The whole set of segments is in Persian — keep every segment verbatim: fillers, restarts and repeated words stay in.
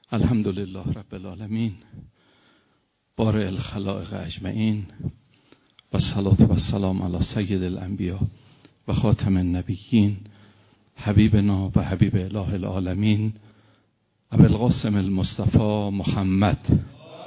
الحمد لله رب العالمین بارئ الخلائق اجمعین و الصلاة و السلام علی سید الانبیاء و خاتم النبیین حبیبنا و حبیب اله العالمین ابی القاسم المصطفى محمد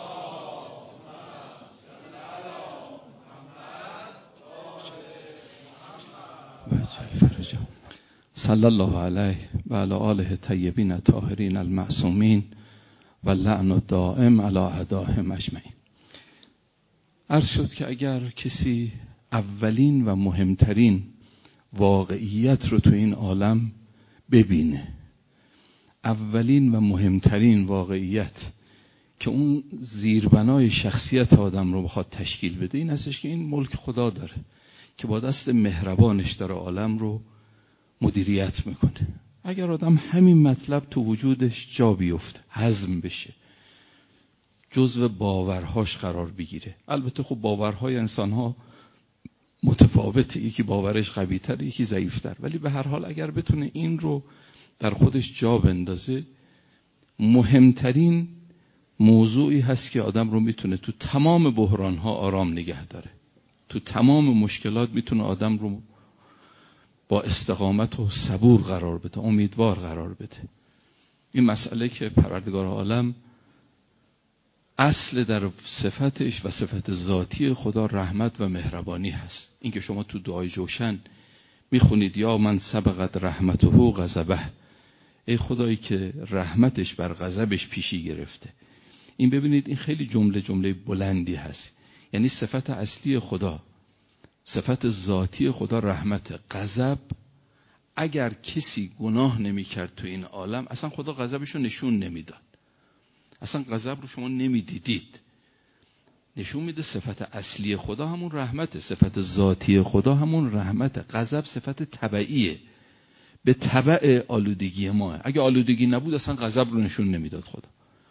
صلی الله علیه و علی آله طیبین الطاهرین المعصومین و لعن الدائم علی اعدائهم اجمعین. عرض شد که اگر کسی اولین و مهمترین واقعیت رو تو این عالم ببینه، اولین و مهمترین واقعیت که اون زیربنای شخصیت آدم رو بخواد تشکیل بده، این هستش که این ملک خدا داره که با دست مهربانش داره عالم رو مدیریت میکنه. اگر آدم همین مطلب تو وجودش جا بیفته، هضم بشه، جزو باورهاش قرار بگیره. البته خب باورهای انسانها متفاوته، یکی باورش قوی تر، یکی ضعیف تر، ولی به هر حال اگر بتونه این رو در خودش جا بندازه، مهمترین موضوعی هست که آدم رو میتونه تو تمام بحرانها آرام نگه داره، تو تمام مشکلات میتونه آدم رو با استقامت و صبور قرار بده، امیدوار قرار بده. این مسئله که پروردگار عالم اصل در صفتش و صفت ذاتی خدا رحمت و مهربانی هست. این که شما تو دعای جوشن میخونید یا من سبقت رحمته غضبه، ای خدایی که رحمتش بر غضبش پیشی گرفته. این ببینید این خیلی جمله جمله بلندی هست، یعنی صفت اصلی خدا، صفت ذاتی خدا رحمت. غضب، اگر کسی گناه نمی کرد تو این عالم، اصلا خدا غضبشو نشون نمیداد، اصلا غضب رو شما نمیدیدید. نشون میده صفت اصلی خدا همون رحمته، صفت ذاتی خدا همون رحمته. غضب صفت تبعیه، به تبع آلودگی ما. اگه آلودگی نبود اصلا غضب رو نشون نمیداد خدا.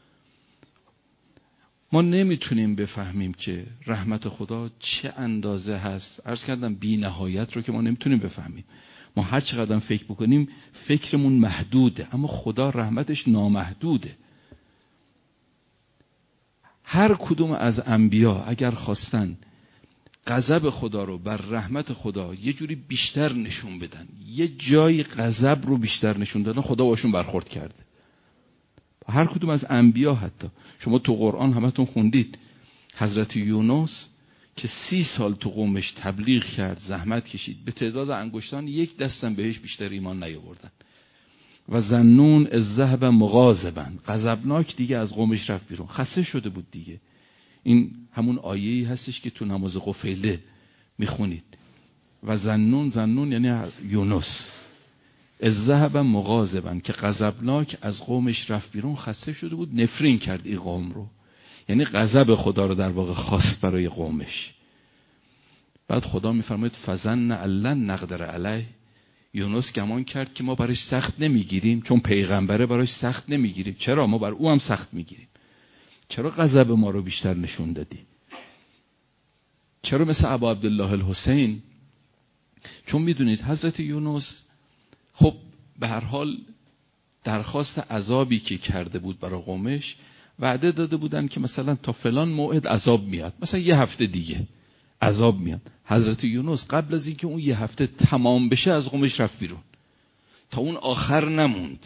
ما نمیتونیم بفهمیم که رحمت خدا چه اندازه هست. عرض کردم بی نهایت رو که ما نمیتونیم بفهمیم. ما هر چقدر فکر بکنیم فکرمون محدوده، اما خدا رحمتش نامحدوده. هر کدوم از انبیا اگر خواستن غضب خدا رو بر رحمت خدا یه جوری بیشتر نشون بدن، یه جایی غضب رو بیشتر نشون دادن، خدا باشون برخورد کرده. هر کدوم از انبیا، حتی شما تو قرآن همتون خوندید حضرت یونس که سی سال تو قومش تبلیغ کرد، زحمت کشید، به تعداد انگشتان یک دستم بهش بیشتر ایمان نیاوردن. و ظنون اذ ذهب مغاضبا، غضبناک دیگه از قومش رفت بیرون، خسته شده بود دیگه. این همون آیه‌ای هستش که تو نماز قفیله میخونید. و ظنون، ظنون یعنی یونس، اذ ذهب مغاضبا، که غضبناک از قومش رفت بیرون، خسته شده بود، نفرین کرد این قوم رو، یعنی غضب خدا رو در واقع خواست برای قومش. بعد خدا میفرماید فظن ان لن نقدر علیه، یونس گمان کرد که ما برایش سخت نمیگیریم، چون پیغمبره برایش سخت نمیگیریم. چرا؟ ما بر او هم سخت میگیریم. چرا غضب ما رو بیشتر نشون دادی؟ چرا مثل ابا عبدالله الحسین؟ چون میدونید حضرت یونس خب به هر حال درخواست عذابی که کرده بود برای قومش، وعده داده بودن که مثلا تا فلان موعد عذاب میاد، مثلا یه هفته دیگه عذاب میاد. حضرت یونس قبل از اینکه اون یه هفته تمام بشه از قومش رفت بیرون، تا اون آخر نموند.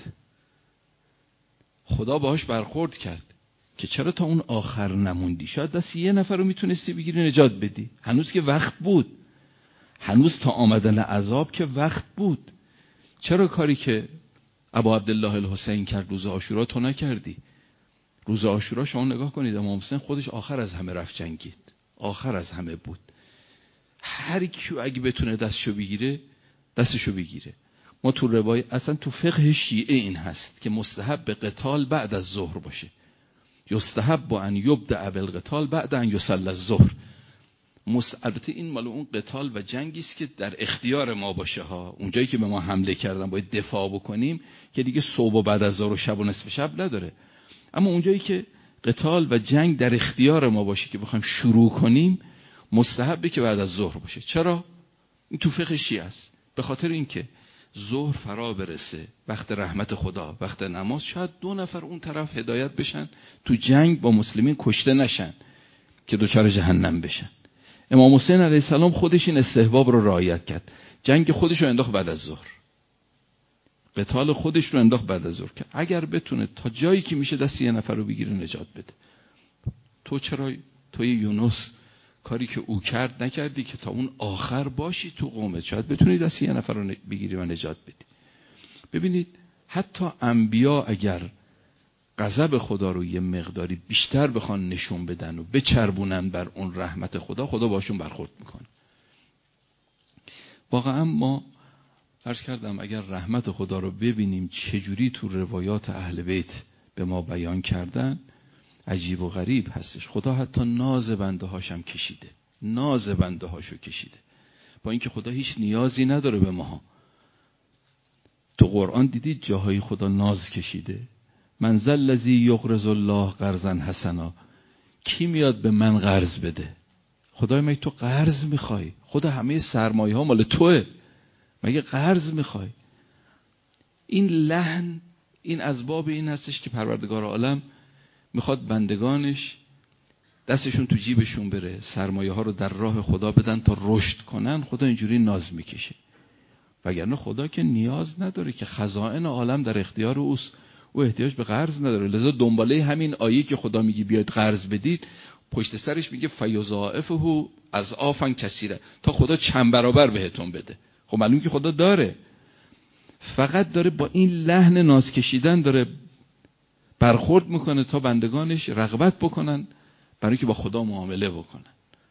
خدا باهاش برخورد کرد که چرا تا اون آخر نموندی؟ شاید دست یه نفر رو میتونستی بگیری نجات بدی، هنوز که وقت بود، هنوز تا آمدن عذاب که وقت بود. چرا کاری که ابا عبدالله الحسین کرد روز عاشورا تو نکردی؟ روز عاشورا شما نگاه کنید، امام حسین خودش آخر از همه رفت جنگید، آخر از همه بود. هر کیو اگه بتونه دستشو بگیره دستشو بگیره. ما تو روایت اصلا تو فقه شیعه این هست که مستحب به قتال بعد از ظهر باشه، یستحب با ان یبدأ بالقتال بعد ان یصلی الظهر. مسئلت این مال اون قتال و جنگی است که در اختیار ما باشه ها. اونجایی که به ما حمله کردن باید دفاع بکنیم که دیگه صبح و بعد از ظهر و شب و نصف شب نداره. اما اونجایی که قتال و جنگ در اختیار ما باشه که بخوایم شروع کنیم، مستحبه که بعد از ظهر باشه. چرا؟ این تو فقه شیعه است. به خاطر اینکه ظهر فرا برسه، وقت رحمت خدا، وقت نماز، شاید دو نفر اون طرف هدایت بشن تو جنگ با مسلمین کشته نشن که دوچار جهنم بشن. امام حسین علیه السلام خودش این استحباب رو رعایت کرد. جنگ خودش رو انداخت بعد از ظهر، قتال خودش رو انداخت بعد از ظهر که اگر بتونه تا جایی که میشه دست یه نفر رو بگیره نجات بده. تو چرا توی یونس کاری که او کرد نکردی که تا اون آخر باشی تو قومت، شاید بتونی دست یه نفر رو بگیری و نجات بدی. ببینید حتی انبیا اگر غضب خدا رو یه مقداری بیشتر بخوان نشون بدن و بچربونن بر اون رحمت خدا، خدا باشون برخورد میکنه. واقعا ما عرض کردم اگر رحمت خدا رو ببینیم چجوری تو روایات اهل بیت به ما بیان کردن، عجیب و غریب هستش. خدا حتی ناز بنده هاشم کشیده، ناز بنده هاشو کشیده، با اینکه خدا هیچ نیازی نداره به ما. تو قرآن دیدید جاهای خدا ناز کشیده؟ من ذا الذی یقرض الله قرضا حسنا، کی میاد به من قرض بده؟ خدای مگه تو قرض میخوای؟ خدا همه سرمایه ها مال توه، مگه قرض میخوای؟ این لحن این از باب این هستش که پروردگار عالم میخواد بندگانش دستشون تو جیبشون بره، سرمایه ها رو در راه خدا بدن تا رشد کنن. خدا اینجوری ناز میکشه، وگرنه خدا که نیاز نداره، که خزائن عالم در اختیار اوست، او احتیاج به قرض نداره. لذا دنباله همین آیه که خدا میگه بیاید قرض بدید، پشت سرش میگه فیضاعفه اضعافا کثیره، تا خدا چند برابر بهتون بده. خب معلومه که خدا داره، فقط داره با این لحن ناز کشیدن داره برخورد میکنه تا بندگانش رغبت بکنن برای اینکه با خدا معامله بکنن.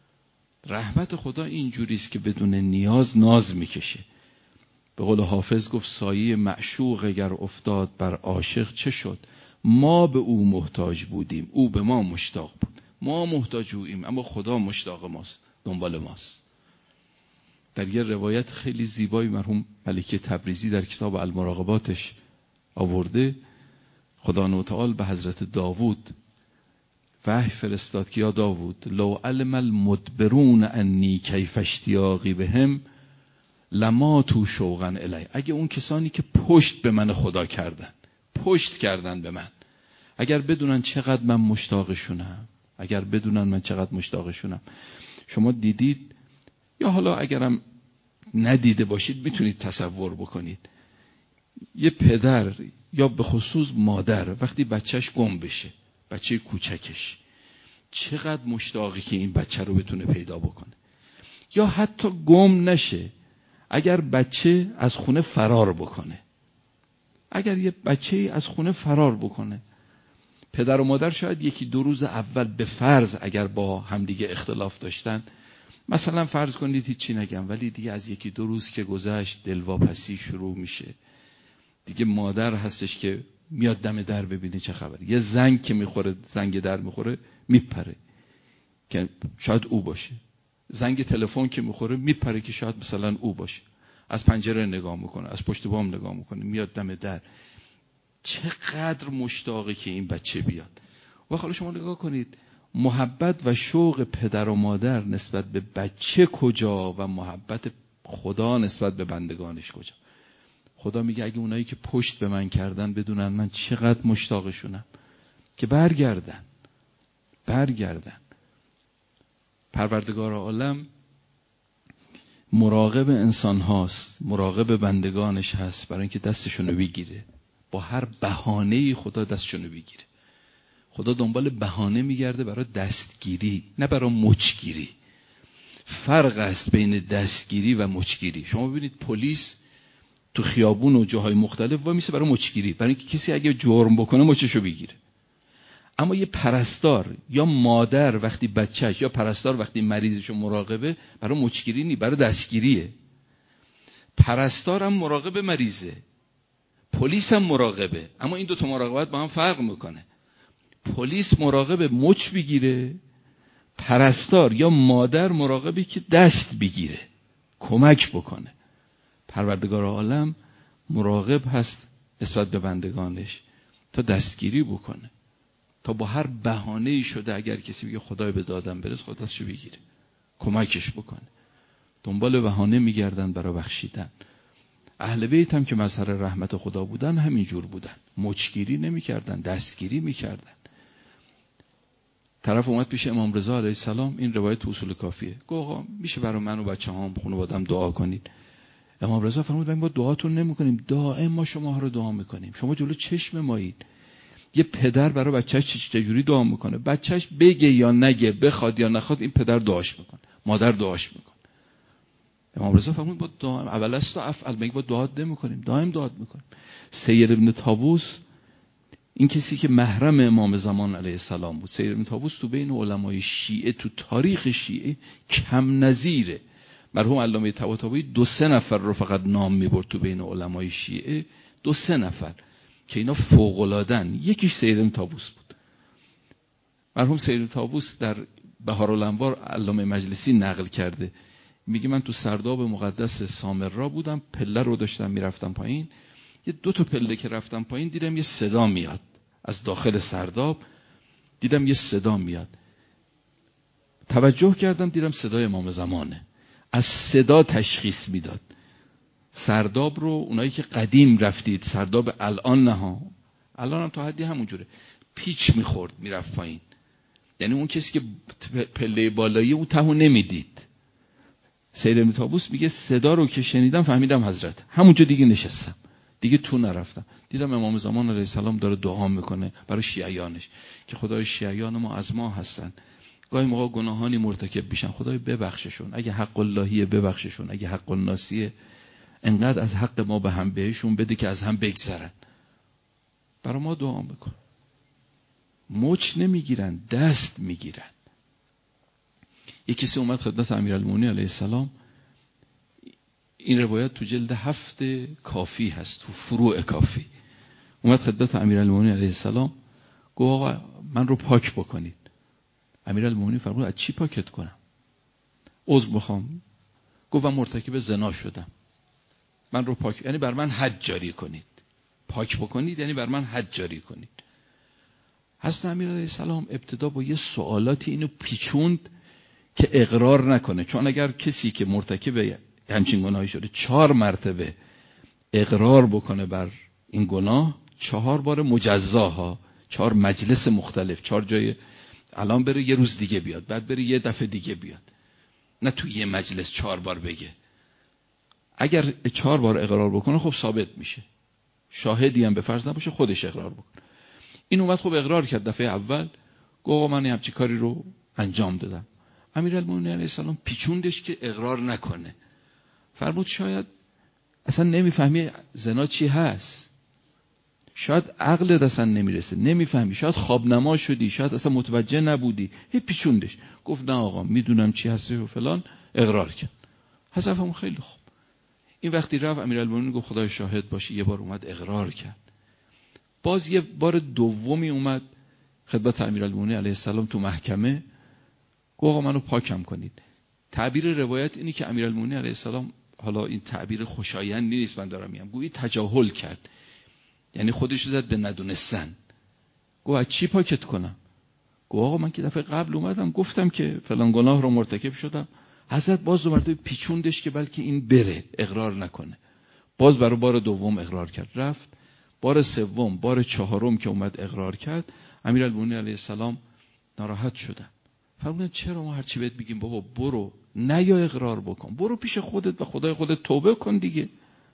رحمت خدا اینجوری است که بدون نیاز ناز میکشه. به قول حافظ گفت سایه معشوق اگر افتاد بر عاشق چه شد؟ ما به او محتاج بودیم، او به ما مشتاق بود. ما محتاج اویم اما خدا مشتاق ماست، دنبال ماست. در یه روایت خیلی زیبایی مرحوم ملکه تبریزی در کتاب المراقباتش آورده، خدا تعالی به حضرت داوود وحی فرستاد که یا داوود لو علم المدبرون انی کیف اشتیاقی بهم لما تو شوقا الی، اگه اون کسانی که پشت به من خدا کردن، پشت کردن به من، اگر بدونن چقدر من مشتاقشونم، اگر بدونن من چقدر مشتاقشونم. شما دیدید یا حالا اگرم ندیده باشید میتونید تصور بکنید، یه پدر یا به خصوص مادر وقتی بچهش گم بشه، بچه کوچکش، چقدر مشتاقی که این بچه رو بتونه پیدا بکنه. یا حتی گم نشه، اگر بچه از خونه فرار بکنه، اگر یه بچه از خونه فرار بکنه، پدر و مادر شاید یکی دو روز اول به فرض اگر با همدیگه اختلاف داشتن، مثلا فرض کنید هیچی نگم، ولی دیگه از یکی دو روز که گذشت دلواپسی شروع میشه. دیگه مادر هستش که میاد دم در ببینه چه خبره، یه زنگ که میخوره، زنگ در میخوره میپره که شاید او باشه، زنگ تلفن که میخوره میپره که شاید مثلا او باشه، از پنجره نگاه میکنه، از پشت بام نگاه میکنه، میاد دم در. چقدر مشتاقه که این بچه بیاد. و حالا شما نگاه کنید محبت و شوق پدر و مادر نسبت به بچه کجا و محبت خدا نسبت به بندگانش کجا. خدا میگه اگه اونایی که پشت به من کردن بدونن من چقدر مشتاقشونم که برگردن برگردن. پروردگار عالم مراقب انسان هاست، مراقب بندگانش هست، برای اینکه دستشونو بگیره. با هر بهانه‌ای خدا دستشونو بگیره. خدا دنبال بهانه میگرده برای دستگیری، نه برای مچگیری. فرق است بین دستگیری و مچگیری. شما ببینید پلیس تو خیابون و جاهای مختلف وا میشه برای مچگیری، برای اینکه کسی اگه جرم بکنه مچشو بگیره. اما یه پرستار یا مادر وقتی بچهش یا پرستار وقتی مریضشو مراقبه، برای مچگیری نی، برای دستگیریه. پرستار هم مراقب مریضه، پلیس هم مراقبه، اما این دو تا مراقبت با هم فرق میکنه. پلیس مراقب مچ بگیره، پرستار یا مادر مراقبه که دست بگیره، کمک بکنه. پروردگار عالم مراقب هست نسبت به بندگانش تا دستگیری بکنه، تا با هر بهانه‌ای شده اگر کسی بگه خدای به دادم برس، خدا دستشو بگیره کمکش بکنه. دنبال بهانه میگردن برای بخشیدن. اهل بیت هم که مظهر رحمت خدا بودن همین جور بودن، مچگیری نمی‌کردن، دستگیری می‌کردن. طرف اومد پیش امام رضا علیه السلام، این روایت تو اصول کافیه، گفت آقا میشه برای من و بچه‌هام خانواده‌ام دعا کنید؟ امام رضا فرمود ما دعاتون نمی‌کنیم، دائم ما شما رو دعا می‌کنیم، شما جلو چشم مایید. یه پدر برای بچه‌ش چجوری دعا می‌کنه؟ بچه‌ش بگه یا نگه، بخواد یا نخواد، این پدر دعاش می‌کنه، مادر دعاش می‌کنه. امام رضا فرمود با دائم اول است و افعل، میگه با دعا نمی‌کنیم، دائم دعا می‌کنیم. سید ابن طاووس، این کسی که محرم امام زمان علیه السلام بود، سید ابن طاووس تو بین علمای شیعه، تو تاریخ شیعه کم نظیره. مرحوم علامه طباطبایی دو سه نفر رو فقط نام میبرد تو بین علمای شیعه، دو سه نفر که اینا فوق‌العاده‌ن. یکیش سید ابن طاووس بود. مرحوم سید ابن طاووس در بهارالانوار علامه مجلسی نقل کرده، میگه من تو سرداب مقدس سامرا بودم، پله رو داشتم میرفتم پایین، یه دو تا پله که رفتم پایین دیدم یه صدا میاد از داخل سرداب، دیدم یه صدا میاد، توجه کردم دیدم صدای امام زمانه. از صدا تشخیص میداد. سرداب رو اونایی که قدیم رفتید، سرداب الان نه ها، الان هم تا حدی همونجوره، پیچ میخورد میرفت پایین، یعنی اون کسی که پله بالایی اون تهو نمیدید. سید ابن طاووس میگه صدا رو که شنیدم فهمیدم حضرت، همونجا دیگه نشستم، دیگه تو نرفتم. دیدم امام زمان علیه السلام داره دعا میکنه برای شیعیانش که خدای شیعیان ما از ما هستن، گاهی موقع گناهانی مرتکب میشن، خدای ببخششون، اگه حق اللهیه ببخششون، اگه حق الناسیه انقدر از حق ما به هم بهشون بده که از هم بگذرن. برای ما دعا میکن. مچ نمیگیرن، دست میگیرن. یک کسی اومد خدمت امیرالمومنین علیه السلام، این روایت تو جلد هفت کافی هست، تو فروع کافی، اومد خدمت امیرالمومنین علیه السلام، گفت آقا من رو پاک بکنید. امیرالمومنین فرمود از چی پاکت کنم؟ عذر میخوام. گفت من مرتکب زنا شدم، من رو پاک، یعنی بر من حد جاری کنید. پاک بکنید یعنی بر من حد جاری کنید. حضرت امیر علیه السلام ابتدا با یه سوالاتی اینو پیچوند که اقرار نکنه، چون اگر کسی که مرتکب همچین گناهی شده چهار مرتبه اقرار بکنه بر این گناه، چهار بار مجزاها، چهار مجلس مختلف، چهار جای، الان بره یه روز دیگه بیاد، بعد بره یه دفعه دیگه بیاد، نه تو یه مجلس چهار بار بگه. اگر چهار بار اقرار بکنه خب ثابت میشه، شاهدی هم به فرض نباشه خودش اقرار بکنه. این اومد خب اقرار کرد دفعه اول، گفت من همچین کاری رو انجام دادم. امیرالمومنین علیه السلام پیچوندش که اقرار نکنه. فرمود شاید اصلا نمیفهمی زنا چی هست، شاید عقلت اصلا نمیرسه، نمیفهمی، شاید خواب نما شدی، شاید اصلا متوجه نبودی. هی پیچوندش. گفت نه آقا میدونم چی هستی و فلان، اقرار کرد. حضرت هم خیلی خوب. این وقتی رفت امیرالمومنین گفت خدای شاهد باشه، یه بار اومد اقرار کرد. باز یه بار دومی اومد خدمت امیرالمومنین علیه السلام تو محکمه، گفت آقا منو پاکم کنید. تعبیر روایت اینی که امیرالمومنین علیه السلام، حالا این تعبیر خوشایندی نیست من دارم میگم، گویی تجاهل کرد، یعنی خودش زد به ندونستن. گفت از چی پاکت کنم؟ گفت آقا من که دفعه قبل اومدم گفتم که فلان گناه رو مرتکب شدم. حضرت باز دوباره پیچوندش که بلکه این بره اقرار نکنه. باز برای بار دوم اقرار کرد، رفت. بار سوم، بار چهارم که اومد اقرار کرد، امیرالمومنین علیه السلام ناراحت شدن. فرمودن چرا ما هرچی بهت بگیم بابا برو، نه یا اقرار بکن، برو پیش خودت و خدای خودت توبه کن دیگه.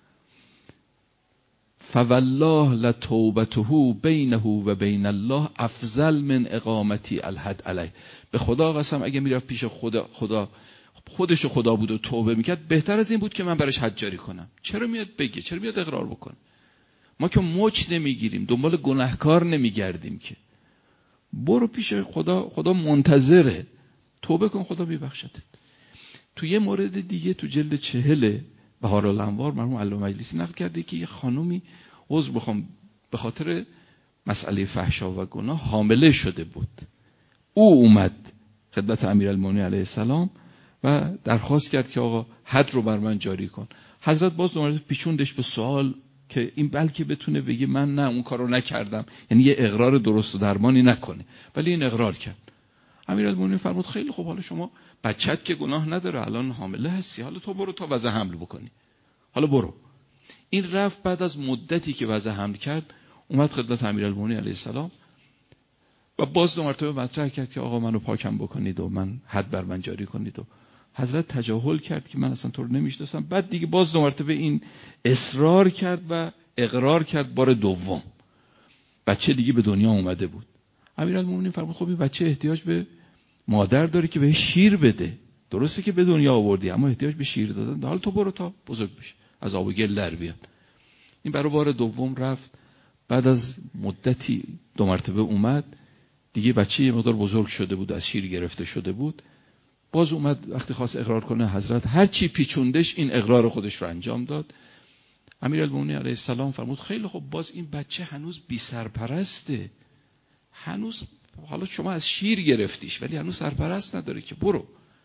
فوالله لتوبته بینه و بین الله افضل من اقامتی الحد علیه. به خدا قسم اگه میرفت پیش خدا، خدا خودش خدا بود و توبه میکرد، بهتر از این بود که من برش حد جاری کنم. چرا میاد بگه، چرا میاد اقرار بکنه؟ ما که مچ نمیگیریم، دنبال گناهکار نمیگردیم که. برو پیش خدا، خدا منتظره، توبه کن خدا میبخشتت. تو یه مورد دیگه تو جلد چهل بهارالانوار مرحوم علامه مجلسی نقل کرده که یه خانومی، عذر بخوام، به خاطر مسئله فحشا و گناه حامله شده بود. او اومد خدمت امیرالمومنین علیه السلام و درخواست کرد که آقا حد رو بر من جاری کن. حضرت باز دوباره پیچوندش به سوال که این بلکه بتونه بگه من نه اون کارو نکردم، یعنی یه اقرار درست و درمانی نکنه، ولی این اقرار کرد. امیرالمومنین فرمود خیلی خوب، حالا شما بچت که گناه نداره، الان حامله هستی، حالا تو برو تا وضع حمل بکنی، حالا برو. این رفت بعد از مدتی که وضع حمل کرد اومد خدمت امیرالمومنین علیه السلام و باز دو مرتبه مطرح کرد که آقا منو پاکم بکنید و من حد بر من جاری کنید و حضرت تجاهل کرد که من اصلا تو رو نمیشناسم. بعد دیگه باز دو مرتبه این اصرار کرد و اقرار کرد. بار دوم بچه دیگه به دنیا اومده بود. امیرالمومنین فرمود خب این بچه احتیاج به مادر داره که بهش شیر بده. درسته که به دنیا آوردی اما احتیاج به شیر دادن. حالا تو برو تا بزرگ بشه از آب و گل در بیاد. این برای بار دوم رفت. بعد از مدتی دو مرتبه اومد. دیگه بچه یه مقدار بزرگ شده بود، از شیر گرفته شده بود. باز اومد وقتی خواست اقرار کنه حضرت هر چی پیچوندش این اقرار خودش رو انجام داد. امیرالمومنین علیه السلام فرمود خیلی خب باز این بچه هنوز بی سرپرسته. هنوز حالا شما از شیر گرفتیش ولی هنوز سرپرست نداره که برو.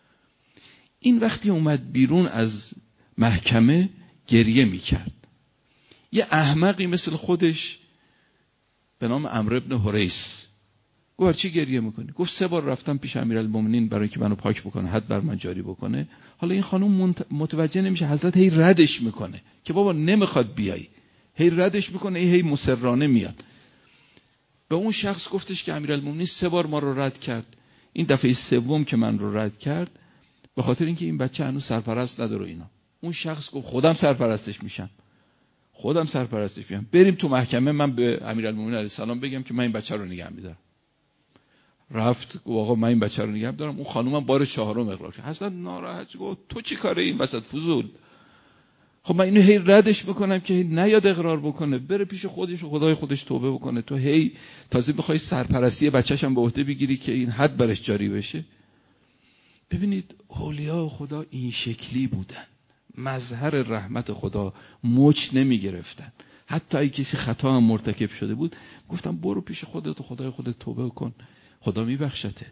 این وقتی اومد بیرون از محکمه گریه میکرد. یه احمقی مثل خودش به نام عمرو بن حریث گفت چی گریه میکنی؟ گفت سه بار رفتم پیش امیرالمومنین برای که منو پاک بکنه، حد بر من جاری بکنه. حالا این خانوم متوجه نمیشه، حضرت هی ردش میکنه که بابا نمیخواد بیای، هی ردش میکنه، هی, هی مصرانه میاد. به اون شخص گفتش که امیرالمومنین سه بار ما رو رد کرد، این دفعه سوم که من رو رد کرد به خاطر اینکه این بچه هنوز سرپرست نداره اینا. اون شخص گفت خودم سرپرستش میشم، خودم سرپرستش میشم، بریم تو محکمه من به امیرالمومنین علیه السلام بگم که من این بچه رو نگه میدارم. رفت گفت آقا من این بچه رو نگه دارم. اون خانومم بار چهارم اقرار کرد. حضرت ناراحت گفت تو چی کاره این وسط فضول؟ خب من اینو هی ردش میکنم که نیاد اقرار بکنه، بره پیش خودش و خدای خودش توبه بکنه. تو هی تازه میخوای سرپرستی بچه‌ش هم به عهده بگیری که این حد برش جاری بشه. ببینید اولیاء خدا این شکلی بودن، مظهر رحمت خدا، مچ نمی گرفتن. حتی اگه کسی خطا هم مرتکب شده بود گفتم برو پیش خودت و خدای خودت توبه کن، خدا میبخشته.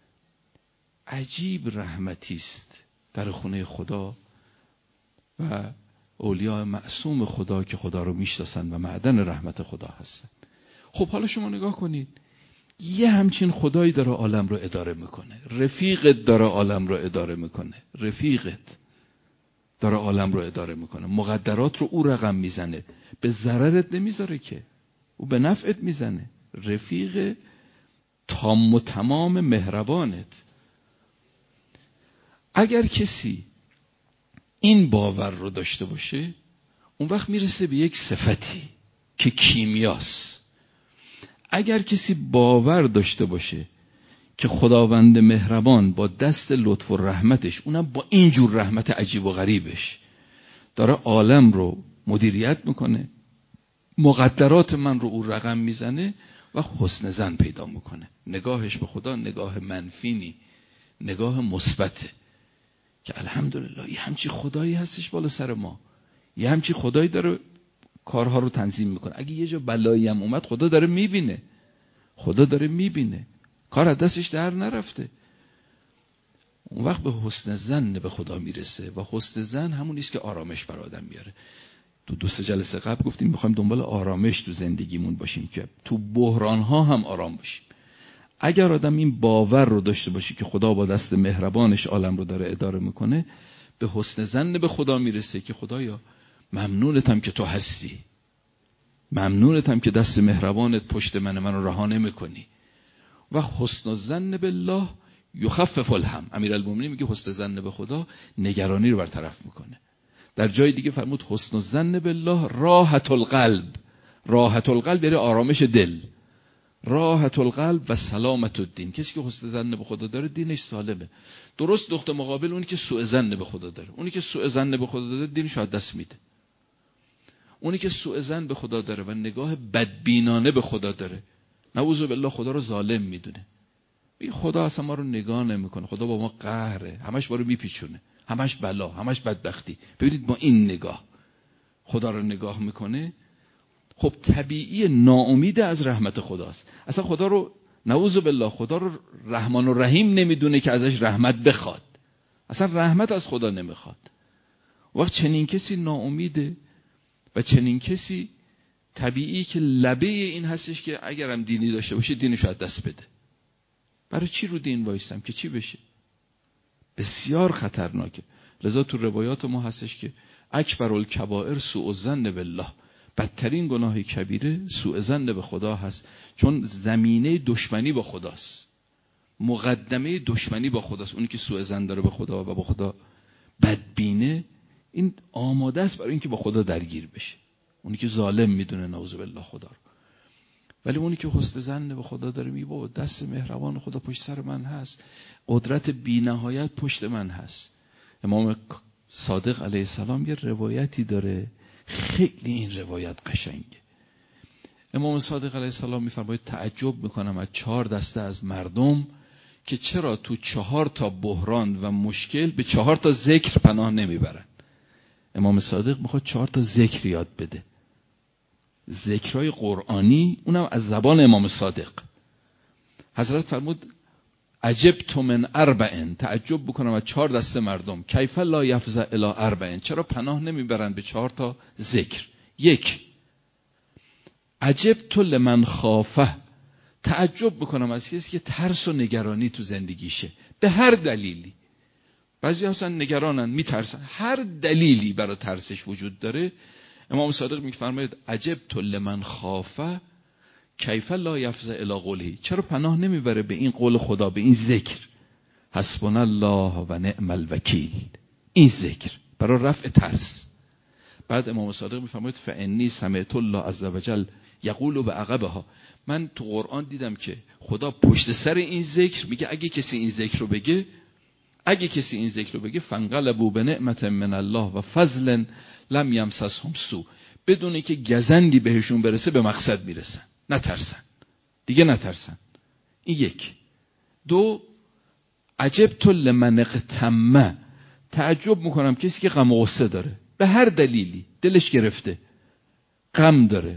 عجیب رحمتی است در خونه خدا و اولیاء معصوم خدا که خدا رو میشناسن و معدن رحمت خدا هستن. خب حالا شما نگاه کنید، یه همچین خدایی داره عالم رو اداره میکنه، رفیقت داره عالم رو اداره میکنه، رفیقت داره عالم رو اداره میکنه، مقدرات رو او رقم میزنه، به ضررت نمیذاره که، او به نفعت میزنه. رفیق تام و تمام مهربانت. اگر کسی این باور رو داشته باشه اون وقت میرسه به یک صفتی که کیمیاست. اگر کسی باور داشته باشه که خداوند مهربان با دست لطف و رحمتش، اونم با اینجور رحمت عجیب و غریبش، داره عالم رو مدیریت میکنه، مقدرات من رو او رقم میزنه و حسن ظن پیدا میکنه. نگاهش به خدا نگاه منفی نی، نگاه مثبته که الحمدلله یه همچی خدایی هستش بالا سر ما، یه همچی خدایی داره کارها رو تنظیم میکنه. اگه یه جا بلایی هم اومد خدا داره میبینه، خدا داره میبینه، کار از دستش در نرفته. اون وقت به حسن ظن به خدا میرسه و حسن ظن همون نیست که آرامش بر آدم میاره. تو دو سه جلسه قبل گفتیم میخوایم دنبال آرامش تو زندگیمون باشیم که تو بحرانها هم آرام باشیم. اگر آدم این باور رو داشته باشه که خدا با دست مهربانش عالم رو داره اداره میکنه، به حسن ظن به خدا میرسه که خدایا ممنونتم که تو هستی، ممنونتم که دست مهربانت پشت من منو رها نمیکنی. و حسن الظن بالله یخفف الهم. امیرالمومنین میگه حسن ظن به خدا نگرانی رو برطرف میکنه. در جای دیگه فرمود حسن الظن بالله راحت القلب. راحت القلب یعنی آرامش دل، راحت القلب و سلامت الدین. کسی که حسن ظن به خدا داره دینش سالمه. درست نقطه مقابل اونی که سوء ظن به خدا داره. اونی که سوء ظن به خدا داره دینش از دست میده. اونی که سوء ظن به خدا داره و نگاه بدبینانه به خدا داره، نعوذ بالله خدا رو ظالم میدونه. این خدا اصلا ما رو نگاه نمیکنه، خدا با ما قهره، همش ما رو میپیچونه، همش بلا، همش بدبختی. ببینید با این نگاه خدا رو نگاه میکنه. خب طبیعی ناامید از رحمت خداست. اصلا خدا رو نعوذ بالله خدا رو رحمان و رحیم نمیدونه که ازش رحمت بخواد، اصلا رحمت از خدا نمیخواد. وقت چنین کسی ناامیده و چنین کسی طبیعی که لبه این هستش که اگرم دینی داشته باشه دینشو از دست بده. برای چی رو دین وایستم که چی بشه؟ بسیار خطرناکه. لذا تو روایات ما هستش که اکبر الکبائر سوء الظن بالله، بدترین گناه کبیره سوء ظن به خدا هست، چون زمینه دشمنی با خداست، مقدمه دشمنی با خداست. اونی که سوء ظن داره به خدا و با خدا بدبینه، این آماده است برای اینکه با خدا درگیر بشه. اونی که ظالم میدونه نعوذ بالله خدا رو، ولی اونی که حسن ظن به خدا داره، میگه بابا دست مهربان خدا پشت سر من هست، قدرت بی‌نهایت پشت من هست. امام صادق علیه السلام یه روایتی داره، خیلی این روایت قشنگه. امام صادق علیه السلام میفرماید تعجب میکنم از چهار دسته از مردم که چرا تو چهار تا بحران و مشکل به چهار تا ذکر پناه نمیبرن. امام صادق میخواد چهار تا ذکر یاد بده، ذکرهای قرآنی، اونم از زبان امام صادق. حضرت فرمود عجبت من اربعین، تعجب بکنم از چهار دسته مردم، کیف لا یفزع الی اربعین، چرا پناه نمیبرن به چهار تا ذکر. یک، عجبت لمن خافه، تعجب بکنم از کسی که ترس و نگرانی تو زندگیشه به هر دلیلی. بعضی اصلا نگرانن، میترسن، هر دلیلی برای ترسش وجود داره. امام صادق میفرماید عجبت لمن خافه کیف لا یفزع الی قوله، چرا پناه نمیبره به این قول خدا، به این ذکر حسبنا الله و نعم الوکیل، این ذکر برای رفع ترس. بعد امام صادق میفرماید فانی سمعت الله عز وجل یقول بعقبها، من تو قرآن دیدم که خدا پشت سر این ذکر میگه اگه کسی این ذکر رو بگه، اگه کسی این ذکر رو بگه فانقلبوا بنعمت من الله و فضل لم یمسسهم سوء، بدون که گزندی بهشون برسه به مقصد میرسن، نترسن دیگه، نترسن. این یک. دو، عجبت لمن اغتم، تعجب میکنم کسی که غم و غصه داره به هر دلیلی، دلش گرفته، غم داره.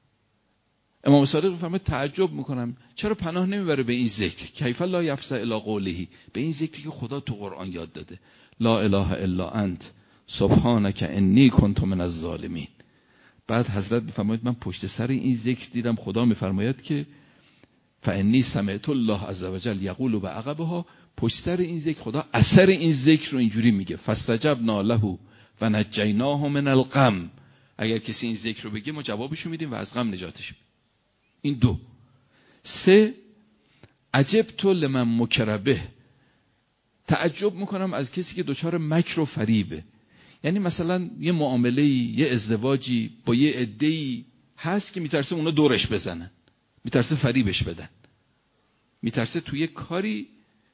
امام صادق میفرماید تعجب میکنم چرا پناه نمیبره به این ذکر، کیف لا یفزع الی قوله، به این ذکری که خدا تو قرآن یاد داده، لا اله الا انت سبحانک انی کنت من الظالمین. بعد حضرت میفرماید من پشت سر این ذکر دیدم خدا میفرماید که فانی سمعت الله عز وجل یقول بعقبها، پشت سر این ذکر خدا اثر این ذکر رو اینجوری میگه فاستجبنا له و نجیناه من الغم، اگر کسی این ذکر رو بگه ما جوابشو میدیم و از غم نجاتش میدیم. این دو. سه، عجبت لمن مکر به، تعجب میکنم از کسی که دچار مکر و فریبه. یعنی مثلا یه معامله، یه ازدواجی با یه عده‌ای هست که میترسه اونا دورش بزنن، میترسه فریبش بدن، میترسه توی کاری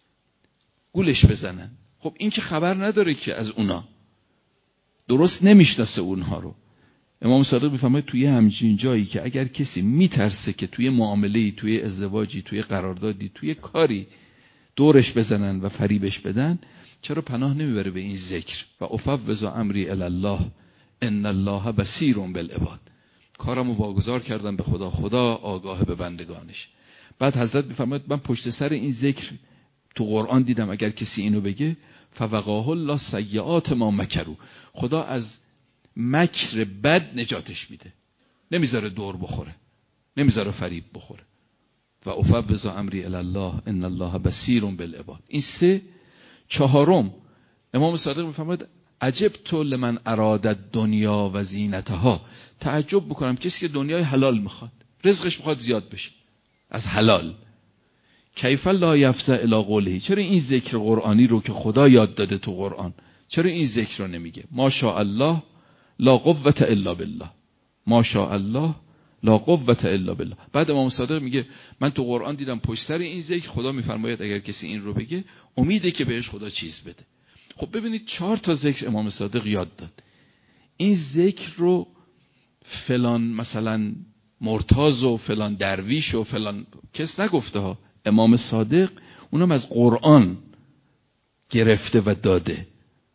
گولش بزنن. خب این که خبر نداره که از اونا، درست نمیشناسه اونها رو. امام صادق میفرماید توی همچین جایی که اگر کسی میترسه که توی معامله‌ای، توی ازدواجی، توی قراردادی، توی کاری دورش بزنن و فریبش بدن، چرا پناه نمیبره به این ذکر و افوض امری الی الله ان الله بصیر بالعباد، کارمو واگذار کردم به خدا، خدا آگاه به بندگانش. بعد حضرت میفرماید من پشت سر این ذکر تو قرآن دیدم اگر کسی اینو بگه فوقاه الله سیئات ما مکروا، خدا از مکر بد نجاتش میده، نمیذاره دور بخوره، نمیذاره فریب بخوره. و افوض امری الی الله ان الله بصیر بالعباد. این سه. چهارم، امام صادق میفرماید عجبت لمن اراد الدنیا و زینتها، تعجب بکنم کسی که دنیای حلال میخواد، رزقش میخواد زیاد بشه از حلال، کیف لا یفزع الی قوله، چرا این ذکر قرآنی رو که خدا یاد داده تو قرآن، چرا این ذکر رو نمیگه ماشاء الله لا قوة الا بالله، ماشاء الله لا قوة الا بالله. بعد امام صادق میگه من تو قرآن دیدم پشت سر این ذکر خدا میفرماید اگر کسی این رو بگه امیده که بهش خدا چیز بده. خب ببینید چهار تا ذکر امام صادق یاد داد. این ذکر رو فلان مثلا مرتاز و فلان درویش و فلان کس نگفته ها، امام صادق اونم از قرآن گرفته و داده.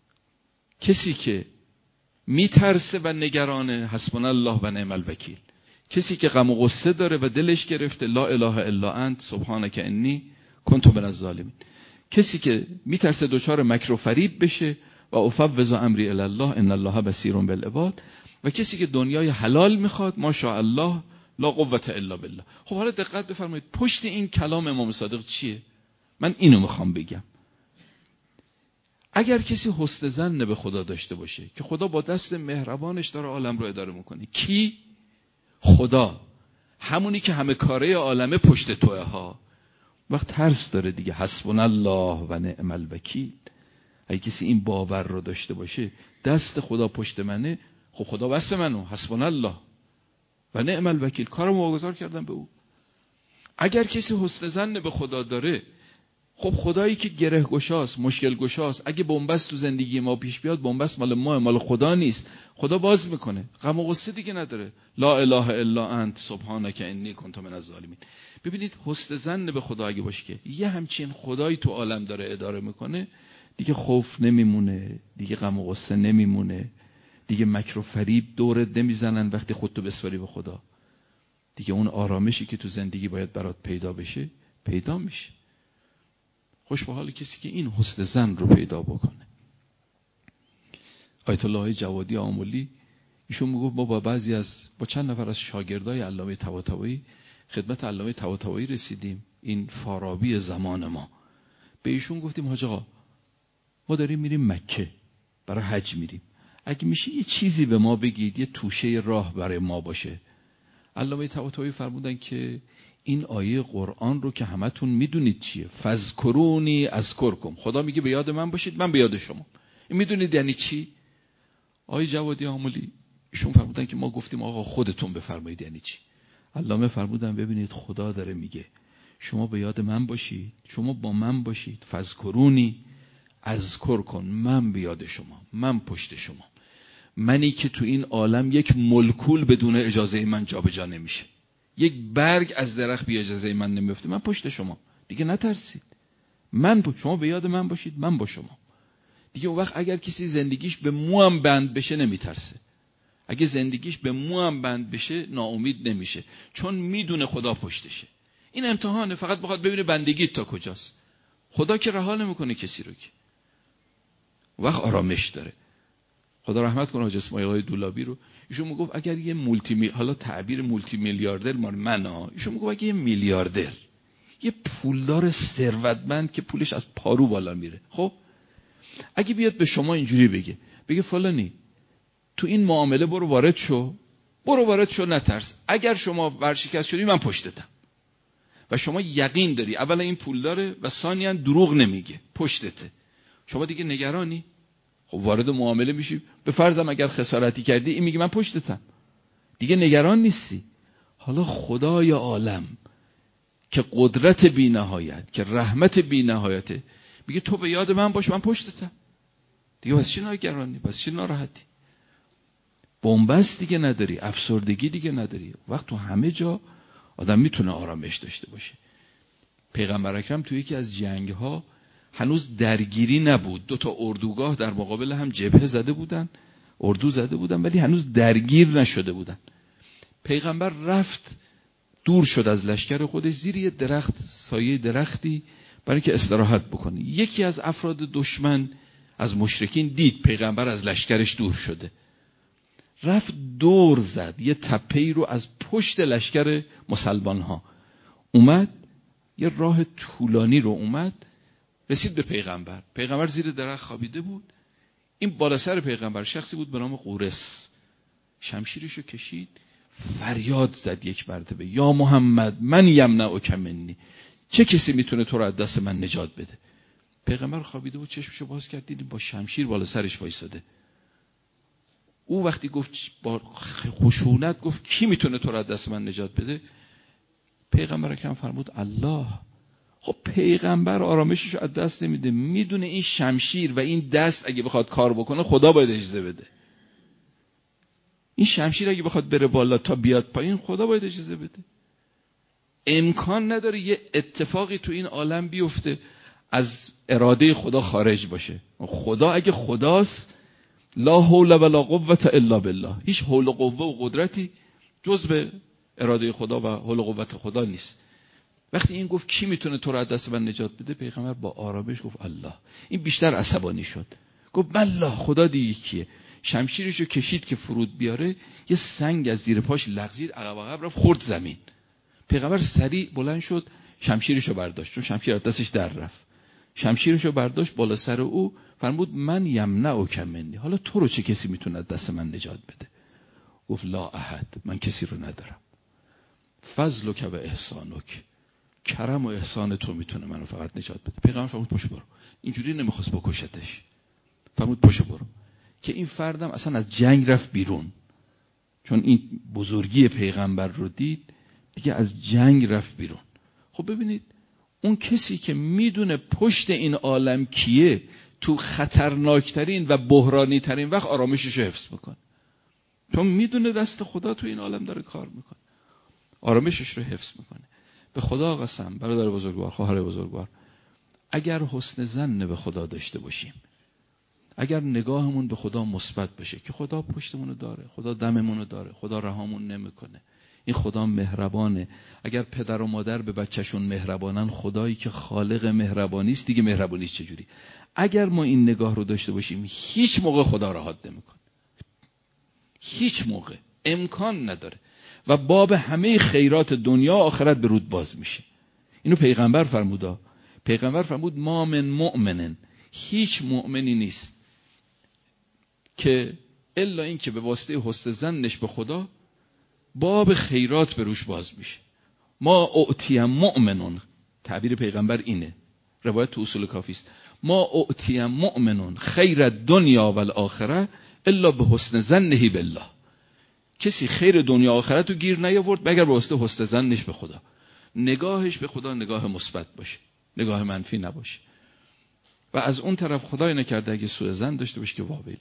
کسی که میترسه و نگرانه حسبنا الله و نعم الوکیل، کسی که غم و غصه داره و دلش گرفته لا اله الا انت سبحانک انی کنت من الظالمین، کسی که میترسه دچار مکر و فریب بشه و افوض امری الی الله ان الله بصیر بالعباد، و کسی که دنیای حلال میخواد ماشاء الله لا قوة الا بالله. خب حالا دقت بفرمایید پشت این کلام امام صادق چیه؟ من اینو میخوام بگم. اگر کسی حسن ظن به خدا داشته باشه که خدا با دست مهربانش داره عالم رو اداره میکنه. کی؟ خدا. همونی که همه کاره عالمه پشت توه ها. وقت ترس داره دیگه. حسبنا الله و نعم الوکیل. اگه کسی این باور رو داشته باشه دست خدا پشت منه، خب خدا بس منو، حسبنا الله و نعم الوکیل، کارم واگذار کردم به او. اگر کسی حسن ظن به خدا داره، خب خدایی که گره گشاست، مشکل گشاست، اگه بنبست تو زندگی ما پیش بیاد، بنبست مال ما، مال خدا نیست، خدا باز میکنه، غم و غصه دیگه نداره. لا اله الا انت سبحانک انی کنت من الظالمین. ببینید حسن ظن به خدا اگه باشه که یه همچین خدایی تو عالم داره اداره میکنه، دیگه خوف نمیمونه، دیگه غم و غصه نمیمونه، دیگه مکر و فریب دورت نمیزنن وقتی خودتو بسپاری به خدا. دیگه اون آرامشی که تو زندگی باید برات پیدا بشه پیدا میشه. خوش به حال کسی که این حسن ظن رو پیدا بکنه. آیت الله جوادی آملی ایشون میگفت ما با بعضی از با چند نفر از شاگردای علامه طباطبایی خدمت علامه طباطبایی رسیدیم، این فارابی زمان ما. به ایشون گفتیم حاج آقا ما داریم میریم مکه، برای حج میریم، اگه میشه یه چیزی به ما بگید، یه توشه راه برای ما باشه. علامه طباطبایی فرمودن که این آیه قرآن رو که همتون میدونید چیه، فذکرونی اذکرکم، خدا میگه به یاد من باشید من به یاد شما. این میدونید یعنی چی؟ آیه جوادی آملی ایشون فرمودن که ما گفتیم آقا خودتون بفرمایید یعنی چی. علامه فرمودن ببینید خدا داره میگه شما به یاد من باشید، شما با من باشید، فذکرونی اذکرکم، من به یاد شما، من پشت شما. منی که تو این عالم یک ملکول بدون اجازه من جابجا نمیشه، یک برگ از درخت بی اجازه من نمیفته، من پشت شما، دیگه نترسید، من پشت شما، به یاد من باشید من با شما. دیگه اون وقت اگر کسی زندگیش به موام بند بشه نمیترسه، اگه زندگیش به موام بند بشه ناامید نمیشه، چون میدونه خدا پشتشه. این امتحانه، فقط بخواد ببینه بندگیت تا کجاست. خدا که رها نمیکنه کسی رو، که وقت آرامش داره. خدا رحمت کنه حاج اسماعیل آقای دولابی رو، ایشون میگفت اگر یه مولتی می... حالا تعبیر مولتی میلیاردر مال منه، ایشون میگفت اگه یه میلیاردر، یه پولدار ثروتمند که پولش از پارو بالا میره، خب اگه بیاد به شما اینجوری بگه، بگه فلانی تو این معامله برو وارد شو، برو وارد شو نترس، اگر شما ورشکست شدی من پشتتم، و شما یقین داری اولا این پول داره و ثانیاً دروغ نمیگه پشتته، شما دیگه نگرانی، خب وارد معامله میشی، به فرضم اگر خسارتی کردی این میگه من پشتتم، دیگه نگران نیستی. حالا خدای عالم که قدرت بی نهایت، که رحمت بی نهایته، میگه تو به یاد من باش من پشتتم، دیگه واسه چی نگرانی، واسه چی ناراحتی؟ بنبست دیگه نداری، افسردگی دیگه نداری. وقت تو همه جا آدم میتونه آرامش داشته باشه. پیغمبر اکرم توی یکی از جنگ‌ها هنوز درگیری نبود، دو تا اردوگاه در مقابل هم جبهه زده بودن، اردو زده بودن، ولی هنوز درگیر نشده بودن. پیغمبر رفت دور شد از لشکر خودش زیر یه درخت، سایه درختی، برای که استراحت بکنه. یکی از افراد دشمن از مشرکین دید پیغمبر از لشکرش دور شده، رفت دور زد یه تپه‌ای رو از پشت لشکر مسلمان ها، اومد یه راه طولانی رو اومد رسید به پیغمبر. پیغمبر زیر درخت خوابیده بود، این بالا سر پیغمبر شخصی بود به نام قورس، شمشیرشو کشید فریاد زد یک مرتبه یا محمد من یمنعک منی، چه کسی میتونه تو رو از دست من نجات بده؟ پیغمبر خوابیده بود، چشمشو باز کرد دید با شمشیر بالا سرش وایساده. او وقتی گفت با خشونت گفت کی میتونه تو رو از دست من نجات بده؟ پیغمبر اکرم فرمود الله. خب پیغمبر آرامشش از دست نمیده، میدونه این شمشیر و این دست اگه بخواد کار بکنه خدا باید اجازه بده، این شمشیر اگه بخواد بره بالا تا بیاد پایین خدا باید اجازه بده. امکان نداره یه اتفاقی تو این عالم بیفته از اراده خدا خارج باشه. خدا اگه خداست لا حول ولا قوة الا بالله، هیچ حول و قوه و قدرتی جز به اراده خدا و حول و قوت خدا نیست. وقتی این گفت کی میتونه تو رو از دست من نجات بده، پیغمبر با آرامش گفت الله. این بیشتر عصبانی شد، گفت الله خدا دیگه کیه؟ شمشیرشو کشید که فرود بیاره، یه سنگ از زیر پاش لغزید، عقب عقب رفت خورد زمین. پیغمبر سریع بلند شد شمشیرشو برداشت، چون شمشیر از دستش در رفت، شمشیرشو برداشت بالا سر او، فرمود من یمنعک منی، حالا تو رو چه کسی میتونه دست من نجات بده؟ گفت لا احد، من کسی رو ندارم. فضلک و احسانک، کرم و احسان تو میتونه منو فقط نجات بده. پیغمبر فرمود پاشو برو. اینجوری نمیخواست بکشتش، فرمود پاشو برو. که این فردم اصلا از جنگ رفت بیرون، چون این بزرگی پیغمبر رو دید دیگه از جنگ رفت بیرون. خب ببینید اون کسی که میدونه پشت این عالم کیه، تو خطرناکترین و بحرانی ترین وقت آرامشش رو حفظ میکنه، چون میدونه دست خدا تو این عالم داره کار میکنه، آرامشش رو حفظ میکنه. به خدا قسم برادر بزرگوار، خواهر بزرگوار، اگر حسن ظن به خدا داشته باشیم، اگر نگاهمون به خدا مثبت بشه که خدا پشتمونو داره، خدا دممونو داره، خدا رهامون نمیکنه، این خدا مهربانه. اگر پدر و مادر به بچهشون مهربانن، خدایی که خالق مهربانی است دیگه مهربانیش چجوری؟ اگر ما این نگاه رو داشته باشیم هیچ موقع خدا را حاد نمیکنه، هیچ موقع امکان نداره و باب همه خیرات دنیا آخرت به رود باز میشه. اینو پیغمبر فرمودا. پیغمبر فرمود ما من مؤمنن، هیچ مؤمنی نیست که الا این که به واسطه حسن ظنش به خدا باب خیرات به روش باز میشه. ما اعطی مؤمنون، تعبیر پیغمبر اینه، روایت تو اصول کافی است، ما اعطی مؤمنون خیر الدنیا و الاخره الا به حسن ظنه بالله. کسی خیر دنیا آخرت رو گیر نیاورد مگر به واسطه حسن ظنش به خدا، نگاهش به خدا نگاه مثبت باشه، نگاه منفی نباشه. و از اون طرف خدای نکرده اگه سوء ظن داشته باشه که واو بالله.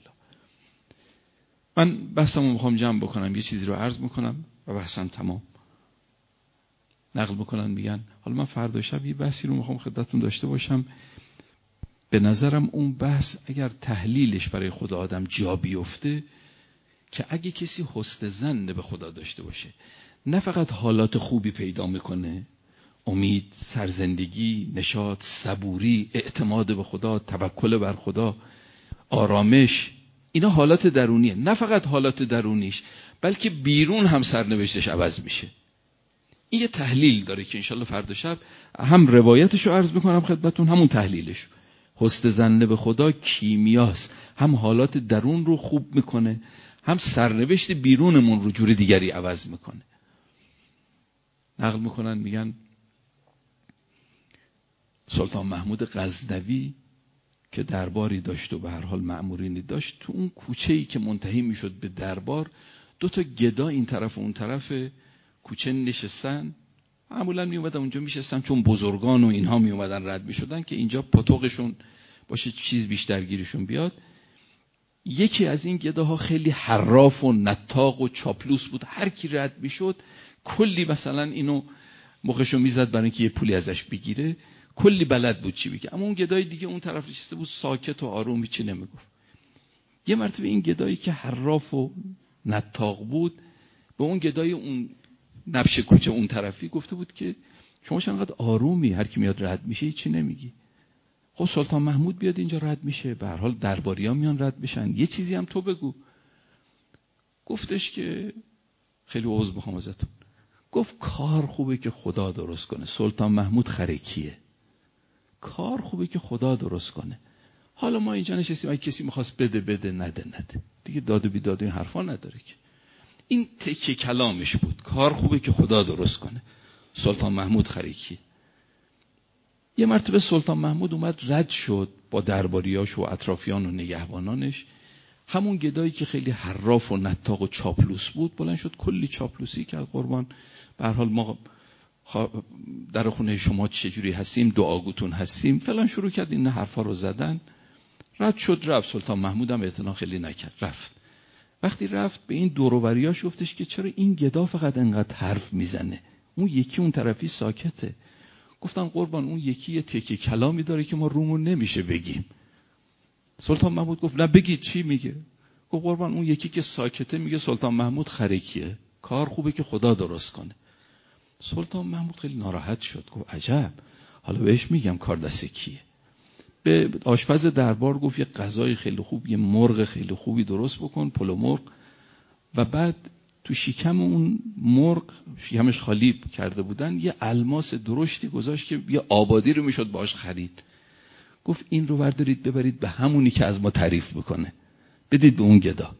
من بحثمو میخوام جمع بکنم، یه چیزی رو عرض میکنم و بحثم تمام. نقل میکنن میگن حالا من فردا شب یه بحثی رو میخوام خدمتتون داشته باشم، به نظرم اون بحث اگر تحلیلش برای خود آدم جا بیفته، که اگه کسی حسن ظن به خدا داشته باشه، نه فقط حالات خوبی پیدا میکنه، امید، سرزندگی، نشاط، صبوری، اعتماد به خدا، توکل بر خدا، آرامش، اینا حالات درونیه. نه فقط حالات درونیش بلکه بیرون هم سرنوشتش عوض میشه. این یه تحلیل داره که انشالله فردا شب هم روایتشو عرض میکنم خدمتون، همون تحلیلش. حسن ظن به خدا کیمیاست، هم حالات درون رو خوب میکنه، هم سرنوشت بیرونمون رو جور دیگری عوض میکنه. نقل میکنن میگن سلطان محمود غزنوی که درباری داشت و به هر حال مأمورینی داشت، تو اون کوچه‌ای که منتهی میشد به دربار، دو تا گدا این طرف و اون طرف کوچه نشستن. معمولا می اومدن اونجا میشستن چون بزرگان و اینها می اومدن رد میشدن که اینجا پاتوقشون باشه چیز بیشتر گیرشون بیاد. یکی از این گداها خیلی حراف و نطاق و چاپلوس بود، هر کی رد میشد کلی مثلا اینو مخشو میزد برای اینکه یه پولی ازش بگیره، کلی بلد بود چی بگه. اما اون گدای دیگه اون طرف نشسته بود ساکت و آروم، هیچی نمیگفت. یه مرتبه این گدایی که حراف و نطاق بود به اون گدای اون نبش کوچه اون طرفی گفته بود که شما چقدر آرومی، هر کی میاد رد میشه هیچی نمیگی. خب سلطان محمود بیاد اینجا رد میشه، به هر حال درباریان میان رد میشن، یه چیزی هم تو بگو. گفتش که خیلی عذر میخوام ازتون. گفت کار خوبه که خدا درست کنه. سلطان محمود خرکیه، کار خوبه که خدا درست کنه. حالا ما اینجا نشستیم اگه کسی میخواست بده بده، نده نده، دیگه داد و بیداد این حرفا نداره که. این تکه کلامش بود، کار خوبه که خدا درست کنه. سلطان محمود خرکی. یه مرتبه سلطان محمود اومد رد شد با درباریاش و اطرافیان و نگهبانانش. همون گدایی که خیلی حراف و نطاق و چاپلوس بود بلند شد کلی چاپلوسی کرد. قربان به هر حال ما در خونه شما چجوری هستیم، دعاگوتون هستیم فلان، شروع کرد این حرفا رو زدن. رد شد رفت. سلطان محمود هم اعتنا خیلی نکرد، رفت. وقتی رفت به این دور و بریاش گفتش که چرا این گدا فقط انقدر حرف میزنه، اون یکی اون طرفی ساکته. گفتن قربان اون یکی یه تکه کلامی داره که ما رومون نمیشه بگیم. سلطان محمود گفت نه بگید چی میگه. گفت قربان اون یکی که ساکته میگه سلطان محمود خرکیه، کار خوبه که خدا درست کنه. سلطان محمود خیلی ناراحت شد، گفت عجب، حالا بهش میگم کار دست کیه. به آشپز دربار گفت یه غذای خیلی خوب، یه مرغ خیلی خوبی درست بکن، پلو مرغ، و بعد تو شکم اون مرغ، شکمش خالی کرده بودن، یه الماس درشتی گذاشت که یه آبادی رو میشد باش خرید. گفت این رو بردارید ببرید به همونی که از ما تعریف بکنه، بدید به اون گدا.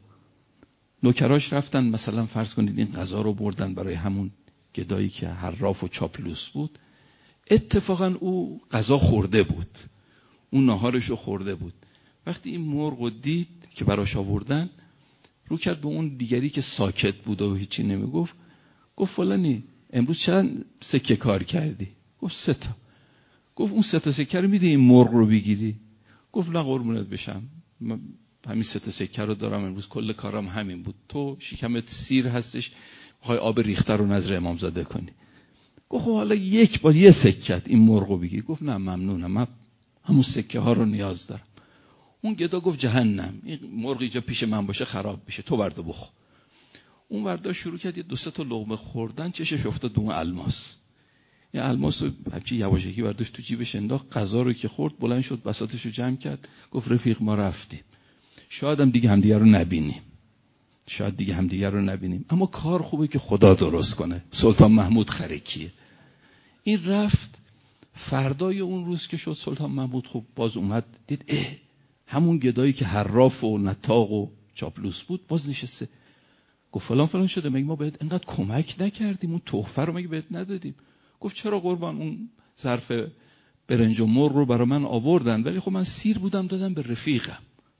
نوکراش رفتن مثلا فرض کنید این غذا رو بردن برای همون گدایی که حراف و چاپلوس بود. اتفاقا او غذا خورده بود، اون ناهارش رو خورده بود. وقتی این مرغ رو دید که براش آوردن، رو کرد به اون دیگری که ساکت بود و هیچی نمیگفت، گفت فلانی امروز چند سکه کار کردی؟ گفت سه تا. گفت اون سه تا سکه رو میدی این مرغ رو بگیری؟ گفت نه قربونت بشم، من همین سه تا سکه رو دارم، امروز کل کارم همین بود، تو شکمت سیر هستش میخوای آب ریخته رو نظر امامزاده کنی. گفت حالا یک بار یه سکت این مرغ رو بگیر. گفت نه ممنونم، من همون سکه ها رو نیاز دارم. اون گدا گفت جهنم، این مرغ اینجا پیش من باشه خراب میشه، تو بردا بخور. اون وردا شروع کرد یه دو سه تا لقمه خوردن، چشش افتاد اون الماس. این الماس رو همچین یواشکی برداشت تو جیبش انداخت. غذا رو که خورد بلند شد بساطش رو جمع کرد، گفت رفیق ما رفتیم، شاید هم دیگه همدیگه رو نبینیم، شاید دیگه همدیگه رو نبینیم، اما کار خوبه که خدا درست کنه. سلطان محمود خرکیه. این رفت. فردای اون روز که شد سلطان محمود خب باز اومد، دید اه همون گدایی که حراف و نطاق و چاپلوس بود باز نشسته. گفت فلان فلان شده، مگه ما بهت انقدر کمک نکردیم؟ اون تحفه رو مگه بهت ندادیم؟ گفت چرا قربان، اون ظرف برنج و مرغ رو برای من آوردن، ولی خب من سیر بودم دادم به رفیقم.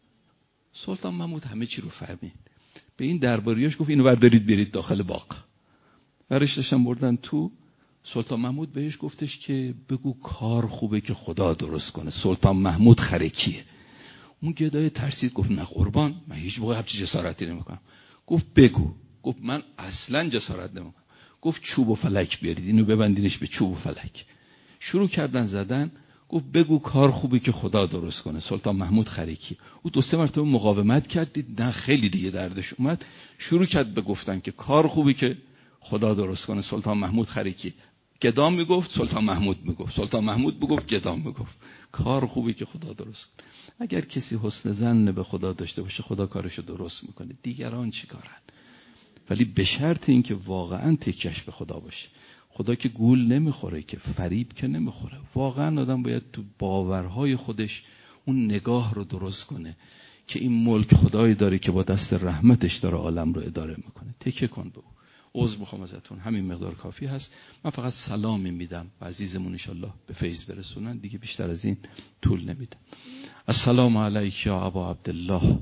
سلطان محمود همه چی رو فهمید. به این درباریاش گفت اینو بردارید برید داخل باغ. برش داشتن بردن تو. سلطان محمود بهش گفتش که بگو کار خوبه که خدا درست کنه. سلطان محمود خرکیه. اون گدای ترسید، گفت نه قربان، من هیچ موقع همچین جسارتی نمیکنم. گفت بگو. گفت من اصلا جسارت نمیکنم. گفت چوب و فلک بیارید، اینو ببندینش به چوب و فلک. شروع کردن زدن. گفت بگو کار خوبی که خدا درست کنه. سلطان محمود خرکی. او دو سه مرتبه مقاومت کرد، دید نه خیلی دیگه دردش اومد، شروع کرد به گفتن که کار خوبی که خدا درست کنه. سلطان محمود خرکی گدام میگفت، سلطان محمود میگفت، سلطان محمود میگفت، گدام میگفت. کار خوبی که خدا درست کنه. اگر کسی حسن ظن به خدا داشته باشه، خدا کارشو درست میکنه. دیگران چیکارن؟ ولی به شرط اینکه واقعا تکیهش به خدا باشه. خدا که گول نمیخوره، که فریب که نمیخوره. واقعا آدم باید تو باورهای خودش اون نگاه رو درست کنه که این ملک خدایی داره که با دست رحمتش داره عالم رو اداره میکنه. تکیه کن به او. عذر میخوام ازتون، همین مقدار کافی هست. من فقط سلامی میدم و عزیزمون انشالله به فیض برسونن، دیگه بیشتر از این طول نمیدم. السلام علیک یا ابا عبدالله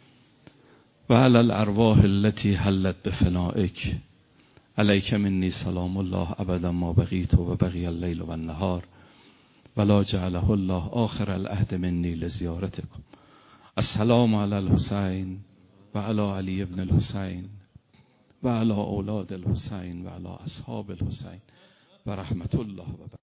و علی الارواح التي حلت بفنائک. علیک منی سلام الله ابدا ما بقیت و بقی اللیل و النهار ولا جعله الله آخر العهد منی لزیارتکم. السلام علی الحسین و علی علی ابن الحسین و علی اولاد الحسین و علی اصحاب الحسین و رحمت الله و